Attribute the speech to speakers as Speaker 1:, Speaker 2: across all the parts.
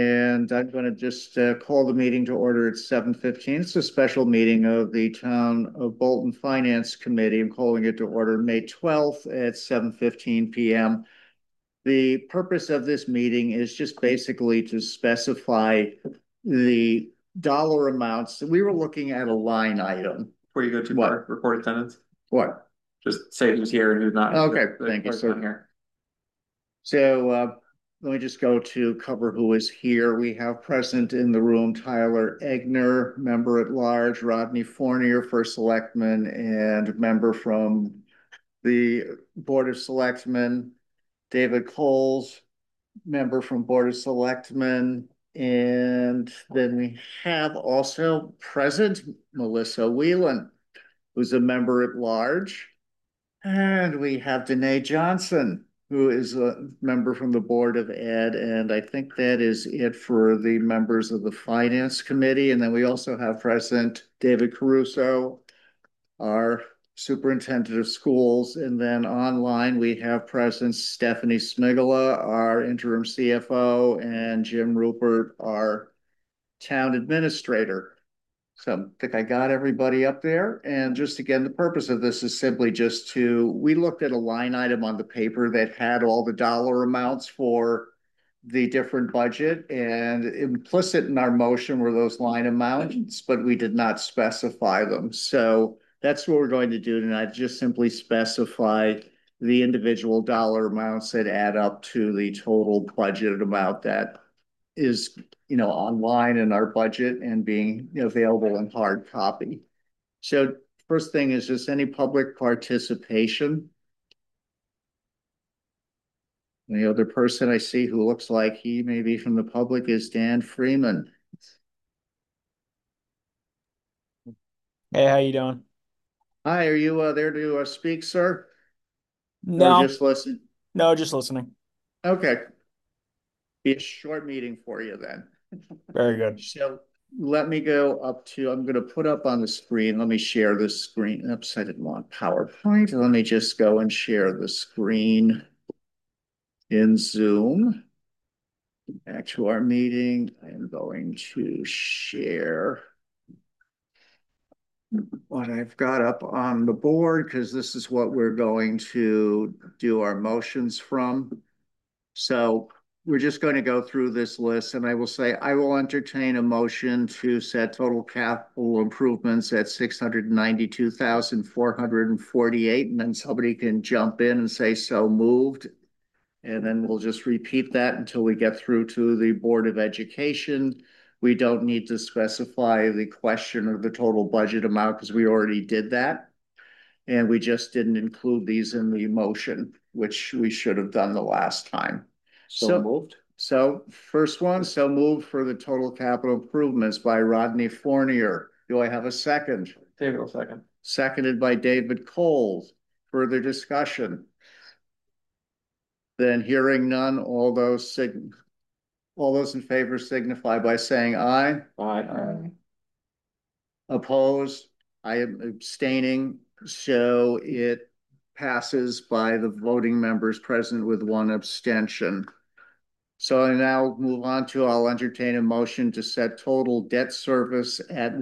Speaker 1: And I'm going to just call the meeting to order at 7:15. It's a special meeting of the Town of Bolton Finance Committee. I'm calling it to order May 12th at 7:15 p.m. The purpose of this meeting is just basically to specify the dollar amounts. We were looking at a line item.
Speaker 2: Before you go too
Speaker 1: What?
Speaker 2: far, record attendance.
Speaker 1: What?
Speaker 2: Just say who's here and who's not.
Speaker 1: Okay, thank you, sir.
Speaker 2: Here.
Speaker 1: So let me just go to cover who is here. We have present in the room Tyler Egner, member at large, Rodney Fournier, first selectman, and member from the Board of Selectmen, David Coles, member from Board of Selectmen, and then we have also present Melissa Whelan, who's a member at large. And we have Danae Johnson, who is a member from the Board of Ed. And I think that is it for the members of the Finance Committee. And then we also have present David Caruso, our Superintendent of Schools. And then online, we have present Stephanie Smigala, our interim CFO, and Jim Rupert, our town administrator. So I think I got everybody up there. And just again, the purpose of this is simply just we looked at a line item on the paper that had all the dollar amounts for the different budget, and implicit in our motion were those line amounts, but we did not specify them. So that's what we're going to do tonight, just simply specify the individual dollar amounts that add up to the total budget amount that is online in our budget and being available in hard copy. So first thing is just any public participation. The other person I see who looks like he may be from the public is Dan Freeman.
Speaker 3: Hey, how you doing?
Speaker 1: Hi, are you there to speak, sir? Or
Speaker 3: No,
Speaker 1: just listen?
Speaker 3: no, just listening.
Speaker 1: Okay. Be a short meeting for you then.
Speaker 3: Very good.
Speaker 1: So let me go up to, I'm going to put up on the screen. Let me share the screen. Oops, I didn't want PowerPoint. Let me just go and share the screen in Zoom. Back to our meeting. I am going to share what I've got up on the board because this is what we're going to do our motions from. So we're just going to go through this list, and I will say I will entertain a motion to set total capital improvements at 692,448, and then somebody can jump in and say so moved. And then we'll just repeat that until we get through to the Board of Education. We don't need to specify the question or the total budget amount because we already did that. And we just didn't include these in the motion, which we should have done the last time.
Speaker 2: So moved.
Speaker 1: So first one, so moved for the total capital improvements by Rodney Fournier. Do I have a second?
Speaker 2: David will second.
Speaker 1: Seconded by David Coles. Further discussion? Then hearing none, all those in favor signify by saying aye.
Speaker 2: Aye.
Speaker 1: Opposed? I am abstaining. So it passes by the voting members present with one abstention. So I now move on to, I'll entertain a motion to set total debt service at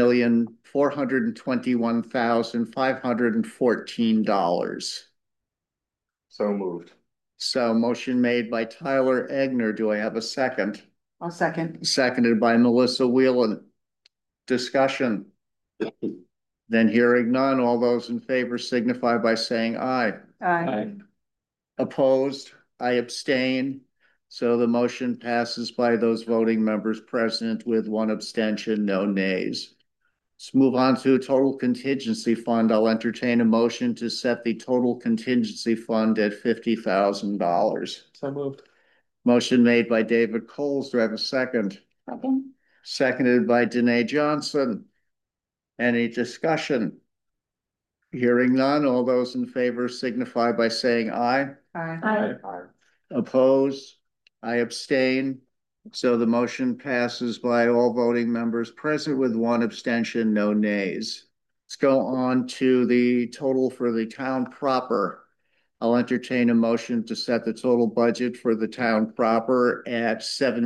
Speaker 1: $1,421,514.
Speaker 2: So moved.
Speaker 1: So motion made by Tyler Egner. Do I have a second?
Speaker 4: I'll second.
Speaker 1: Seconded by Melissa Whelan. Discussion. Then hearing none, all those in favor signify by saying aye.
Speaker 4: Aye.
Speaker 1: Opposed? I abstain. So the motion passes by those voting members present with one abstention, no nays. Let's move on to total contingency fund. I'll entertain a motion to set the total contingency fund at $50,000.
Speaker 2: So moved.
Speaker 1: Motion made by David Coles. Do I have a second?
Speaker 4: Second.
Speaker 1: Seconded by Danae Johnson. Any discussion? Hearing none, all those in favor signify by saying aye.
Speaker 4: Aye.
Speaker 1: Opposed? I abstain. So the motion passes by all voting members present with one abstention, no nays. Let's go on to the total for the town proper. I'll entertain a motion to set the total budget for the town proper at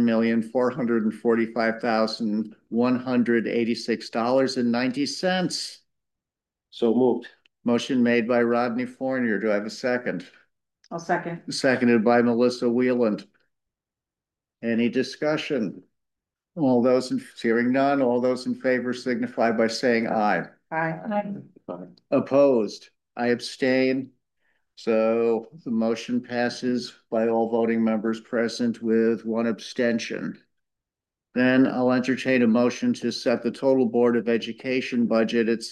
Speaker 1: $7,445,186.90.
Speaker 2: So moved.
Speaker 1: Motion made by Rodney Fournier. Do I have a second?
Speaker 4: I'll second.
Speaker 1: Seconded by Melissa Wheeland. Any discussion? Hearing none, all those in favor signify by saying aye.
Speaker 4: Aye.
Speaker 2: Fine.
Speaker 1: Opposed? I abstain. So the motion passes by all voting members present with one abstention. Then I'll entertain a motion to set the total Board of Education budget at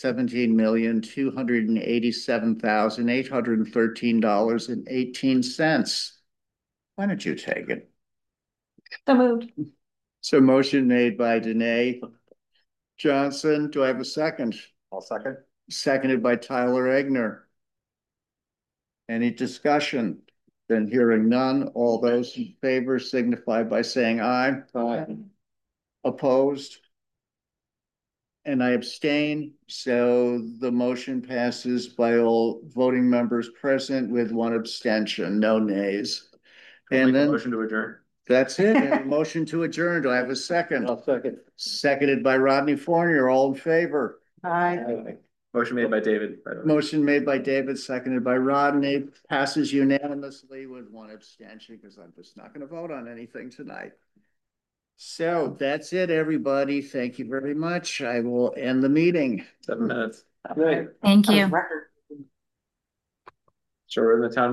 Speaker 1: $17,287,813.18. Why don't you take it?
Speaker 4: So moved.
Speaker 1: So motion made by Danae Johnson. Do I have a second?
Speaker 2: I'll second.
Speaker 1: Seconded by Tyler Egner. Any discussion? Then hearing none, all those in favor signify by saying aye.
Speaker 2: Aye.
Speaker 1: Opposed? And I abstain, so the motion passes by all voting members present with one abstention, no nays. And then
Speaker 2: Motion to adjourn.
Speaker 1: that's it. And a motion to adjourn. Do I have a second?
Speaker 2: I'll second.
Speaker 1: Seconded by Rodney Fournier. All in favor?
Speaker 4: Aye.
Speaker 2: Motion made by David, by the way.
Speaker 1: Motion made by David, seconded by Rodney, passes unanimously with one abstention because I'm just not going to vote on anything tonight. So that's it, everybody. Thank you very much. I will end the meeting.
Speaker 2: 7 minutes.
Speaker 4: Great.
Speaker 5: Thank you.
Speaker 4: Record.
Speaker 2: So we're in the town